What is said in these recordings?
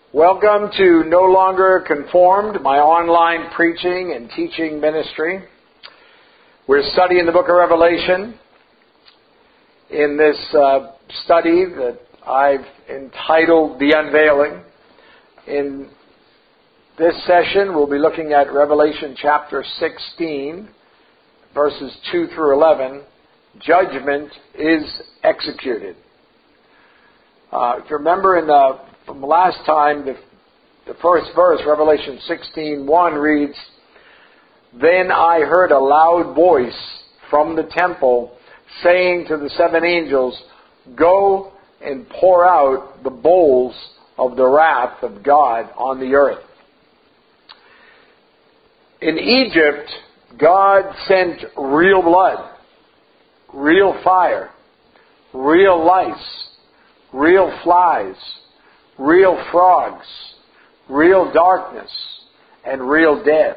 Welcome to No Longer Conformed, my online preaching and teaching ministry. We're studying the book of Revelation in this study that I've entitled The Unveiling. In this session, we'll be looking at Revelation chapter 16, verses 2 through 11. Judgment is executed. If you remember from last time, the first verse, Revelation 16:1 reads, "Then I heard a loud voice from the temple saying to the seven angels, 'Go and pour out the bowls of the wrath of God on the earth.'" In Egypt, God sent real blood, real fire, real lice, real flies, real frogs, real darkness, and real death.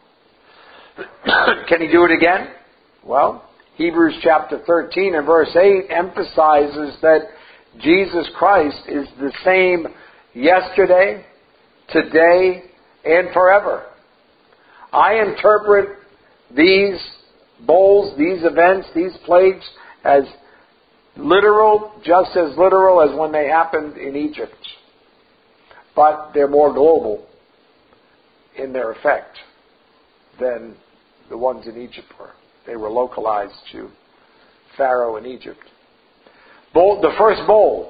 Can he do it again? Well, Hebrews chapter 13 and verse 8 emphasizes that Jesus Christ is the same yesterday, today, and forever. I interpret these bowls, these events, these plagues as literal, just as literal as when they happened in Egypt. But they're more global in their effect than the ones in Egypt were. They were localized to Pharaoh in Egypt. The first bowl,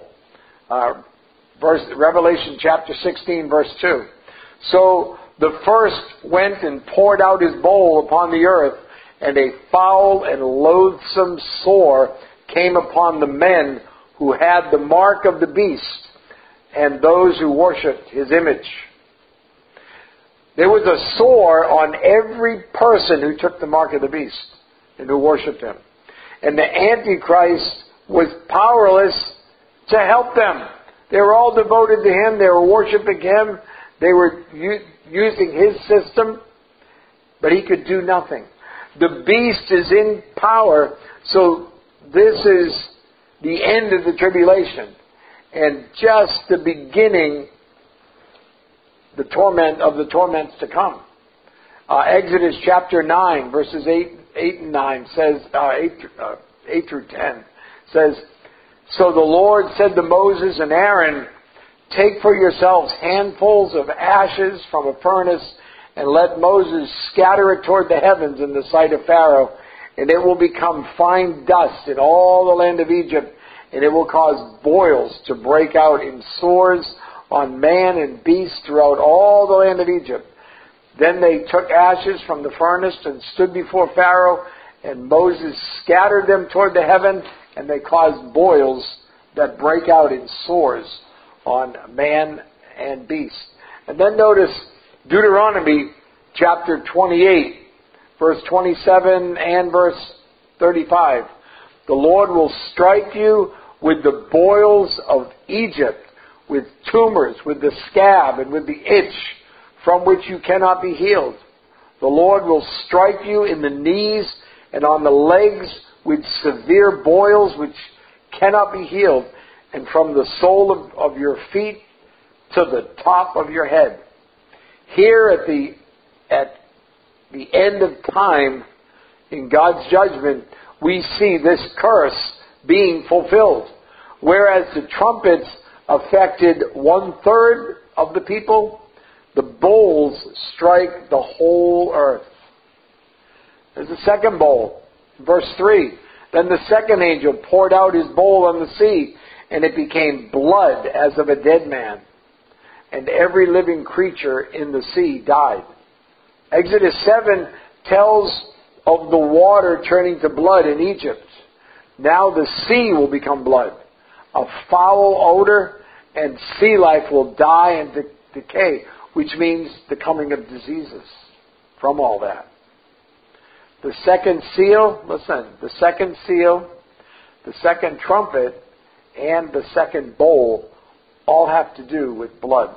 Revelation chapter 16, verse 2. "So the first went and poured out his bowl upon the earth, and a foul and loathsome sore came upon the men who had the mark of the beast and those who worshipped his image." There was a sore on every person who took the mark of the beast and who worshipped him. And the Antichrist was powerless to help them. They were all devoted to him. They were worshiping him. They were using his system, but he could do nothing. The beast is in power, so this is the end of the tribulation and just the beginning the torments to come. Exodus chapter 9, verses 8 and 9 says, 8 through 10 says, "So the Lord said to Moses and Aaron, 'Take for yourselves handfuls of ashes from a furnace, and let Moses scatter it toward the heavens in the sight of Pharaoh, and it will become fine dust in all the land of Egypt, and it will cause boils to break out in sores on man and beast throughout all the land of Egypt.' Then they took ashes from the furnace and stood before Pharaoh, and Moses scattered them toward the heaven, and they caused boils that break out in sores on man and beast." And then notice Deuteronomy chapter 28, verse 27 and verse 35. "The Lord will strike you with the boils of Egypt, with tumors, with the scab, and with the itch from which you cannot be healed. The Lord will strike you in the knees and on the legs with severe boils which cannot be healed, and from the sole of your feet to the top of your head." Here at the end of time, in God's judgment, we see this curse being fulfilled. Whereas the trumpets affected 1/3 of the people, the bowls strike the whole earth. There's a second bowl. Verse 3. "Then the second angel poured out his bowl on the sea, and it became blood as of a dead man. And every living creature in the sea died." Exodus 7 tells of the water turning to blood in Egypt. Now the sea will become blood. A foul odor, and sea life will die and decay, which means the coming of diseases from all that. The second seal, the second seal, the second trumpet, and the second bowl all have to do with blood.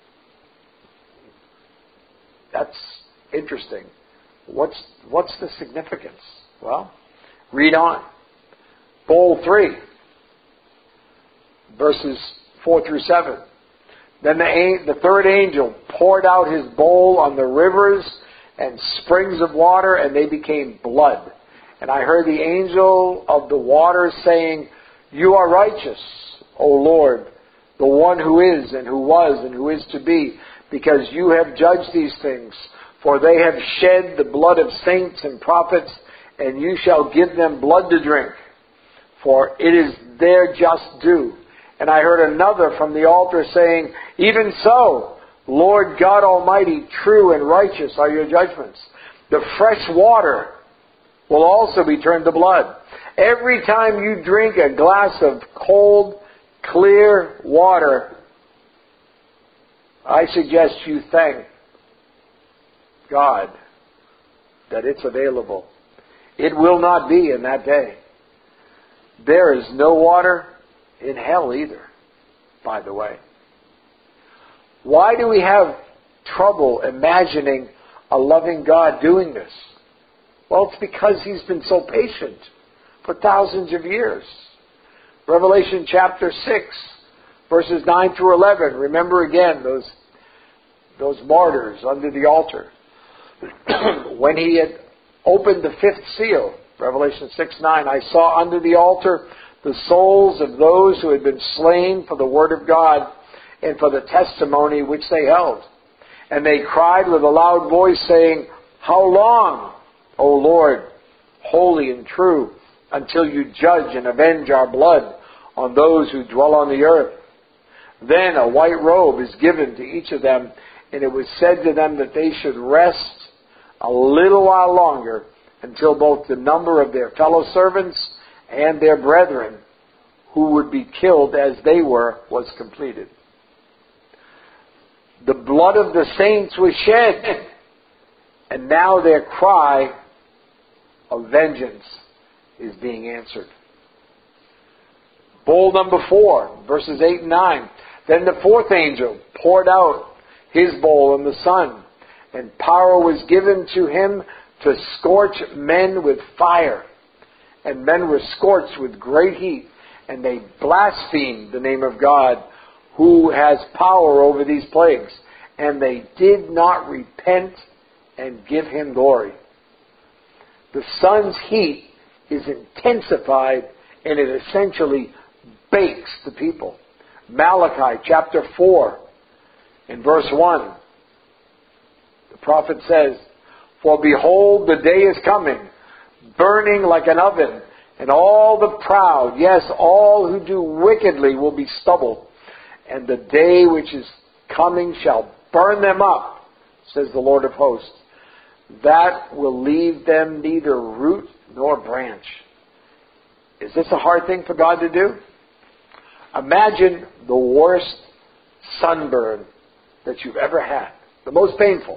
That's interesting. What's the significance? Well, read on. Bowl 3, verses 4 through 7. Then the third angel poured out his bowl on the rivers and springs of water, and they became blood. And I heard the angel of the waters saying, "You are righteous, O Lord, the one who is and who was and who is to be, because you have judged these things. For they have shed the blood of saints and prophets, and you shall give them blood to drink, for it is their just due." And I heard another from the altar saying, "Even so, Lord God Almighty, true and righteous are your judgments. The fresh water will also be turned to blood. Every time you drink a glass of cold, clear water, I suggest you thank God that it's available. It will not be in that day. There is no water in hell either, by the way. Why do we have trouble imagining a loving God doing this? Well, it's because He's been so patient for thousands of years. Revelation chapter 6, verses 9 through 11. Remember again those martyrs under the altar. When He had opened the fifth seal, Revelation 6:9, I saw under the altar the souls of those who had been slain for the word of God and for the testimony which they held. And they cried with a loud voice, saying, "How long, O Lord, holy and true, until you judge and avenge our blood on those who dwell on the earth?" Then a white robe is given to each of them, and it was said to them that they should rest a little while longer until both the number of their fellow servants and their brethren who would be killed as they were was completed. The blood of the saints was shed, and now their cry of vengeance is being answered. Bowl number 4, verses 8 and 9. Then the fourth angel poured out his bowl on the sun, and power was given to him to scorch men with fire. And men were scorched with great heat, and they blasphemed the name of God, who has power over these plagues. And they did not repent and give Him glory. The sun's heat is intensified, and it essentially bakes the people. Malachi chapter 4, in verse 1, the prophet says, "For behold, the day is coming, burning like an oven, and all the proud, yes, all who do wickedly will be stubble. And the day which is coming shall burn them up, says the Lord of hosts. That will leave them neither root nor branch." Is this a hard thing for God to do? Imagine the worst sunburn that you've ever had, the most painful.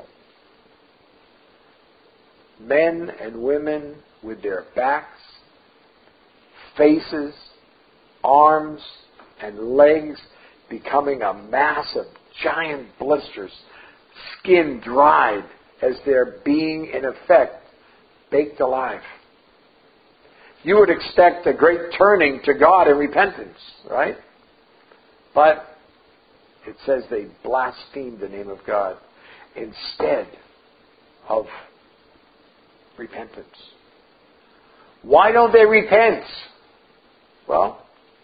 Men and women with their backs, faces, arms, and legs becoming a mass of giant blisters, skin dried as they're being, in effect, baked alive. You would expect a great turning to God in repentance, right? But it says they blasphemed the name of God instead of repentance. Why don't they repent? Well,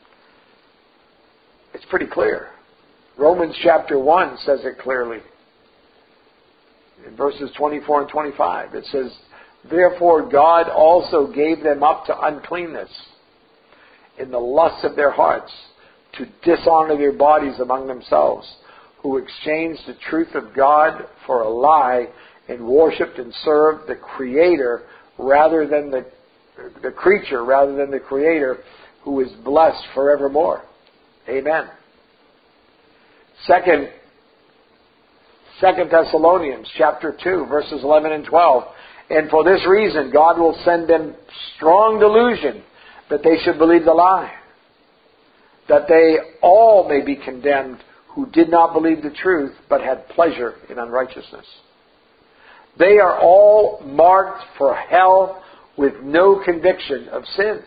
it's pretty clear. Romans chapter 1 says it clearly. In verses 24 and 25, it says, "Therefore God also gave them up to uncleanness in the lusts of their hearts, to dishonor their bodies among themselves, who exchanged the truth of God for a lie, and worshipped and served the Creator rather than the creature rather than the Creator, who is blessed forevermore." Amen. Second Thessalonians chapter 2, verses 11 and 12. "And for this reason God will send them strong delusion, that they should believe the lie, that they all may be condemned who did not believe the truth, but had pleasure in unrighteousness. They are all marked for hell with no conviction of sin."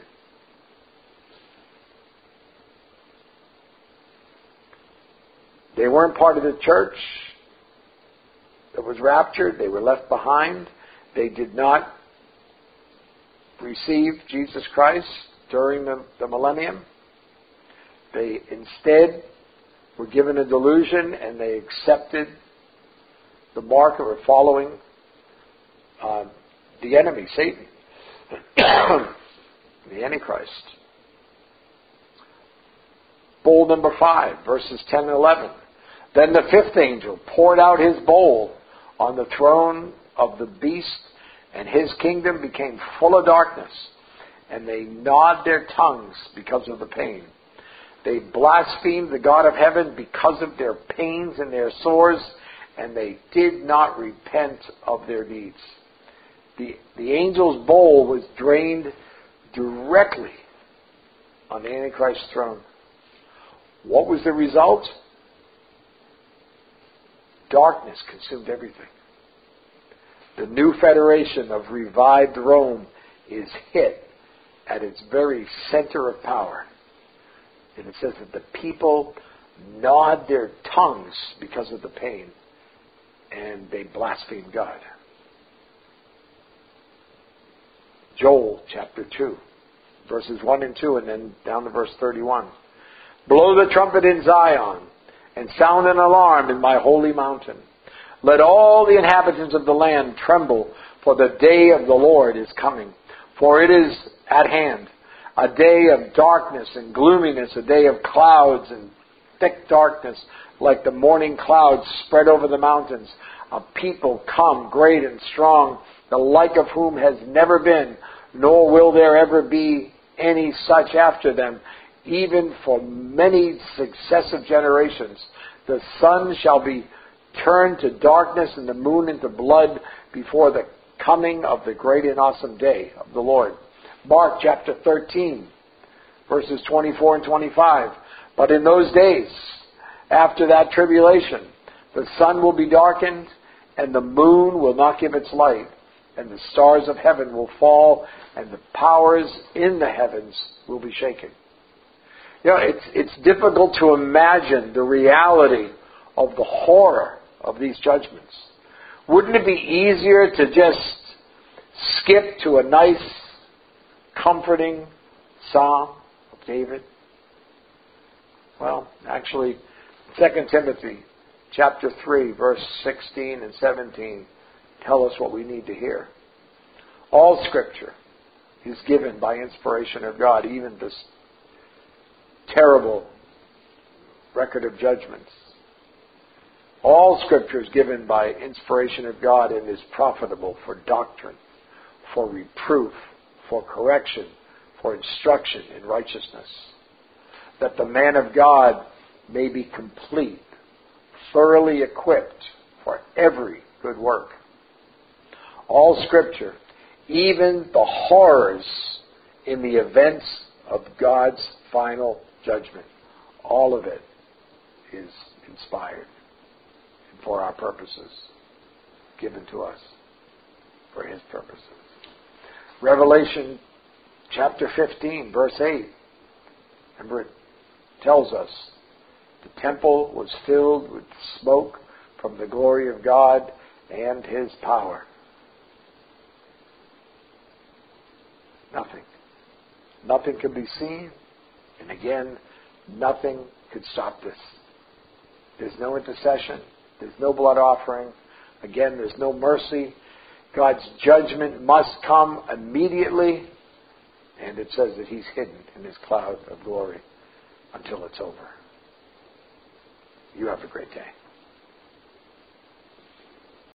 They weren't part of the church that was raptured. They were left behind. They did not receive Jesus Christ during the millennium. They instead were given a delusion, and they accepted the mark of following the enemy, Satan, the Antichrist. Bowl number 5, verses 10 and 11. Then the fifth angel poured out his bowl on the throne of the beast, and his kingdom became full of darkness, and they gnawed their tongues because of the pain. They blasphemed the God of heaven because of their pains and their sores, and they did not repent of their deeds. The angel's bowl was drained directly on the Antichrist's throne. What was the result? Darkness consumed everything. The new federation of revived Rome is hit at its very center of power. And it says that the people gnawed their tongues because of the pain, and they blasphemed God. Joel chapter 2, verses 1 and 2, and then down to verse 31. Blow the trumpet in Zion, and sound an alarm in my holy mountain. Let all the inhabitants of the land tremble, for the day of the Lord is coming. For it is at hand, a day of darkness and gloominess, a day of clouds and thick darkness, like the morning clouds spread over the mountains. A people come, great and strong, the like of whom has never been, nor will there ever be any such after them, even for many successive generations. The sun shall be turned to darkness and the moon into blood before the coming of the great and awesome day of the Lord. Mark chapter 13, verses 24 and 25. But in those days, after that tribulation, the sun will be darkened, and the moon will not give its light, and the stars of heaven will fall, and the powers in the heavens will be shaken. You know, it's difficult to imagine the reality of the horror of these judgments. Wouldn't it be easier to just skip to a nice, comforting psalm of David? Well, actually, 2 Timothy chapter 3, verse 16 and 17 tell us what we need to hear. All Scripture is given by inspiration of God, even this terrible record of judgments. All Scripture is given by inspiration of God and is profitable for doctrine, for reproof, for correction, for instruction in righteousness, that the man of God may be complete, thoroughly equipped for every good work. All Scripture, even the horrors in the events of God's final judgment, all of it is inspired for our purposes, given to us for His purposes. Revelation chapter 15, verse 8. Remember, it tells us the temple was filled with smoke from the glory of God and His power. Nothing could be seen, and again, nothing could stop this. There's no intercession. There's no blood offering. Again, there's no mercy. God's judgment must come immediately, and it says that He's hidden in His cloud of glory until it's over. You have a great day.